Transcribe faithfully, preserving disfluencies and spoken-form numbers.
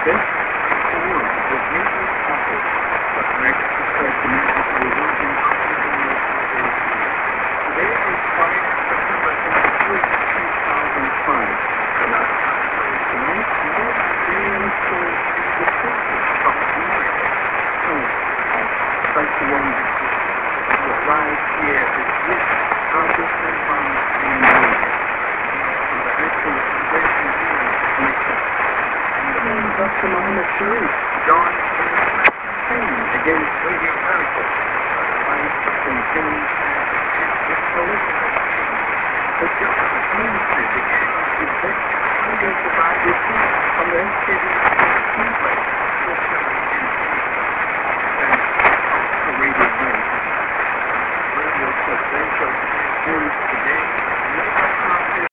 This form was never copied, but Mexico said to me that we will be today is Friday, September twenty-first, two thousand five. Tonight, tonight, more Nigerians told the picture of America. So, I'd like to wonder who arrived here is with how different from the America. And the actual expression here makes it. Doctor Muhammad Sharif joined in the campaign against Radio America by containing its political actions. The government ministry began to protect underdivided people from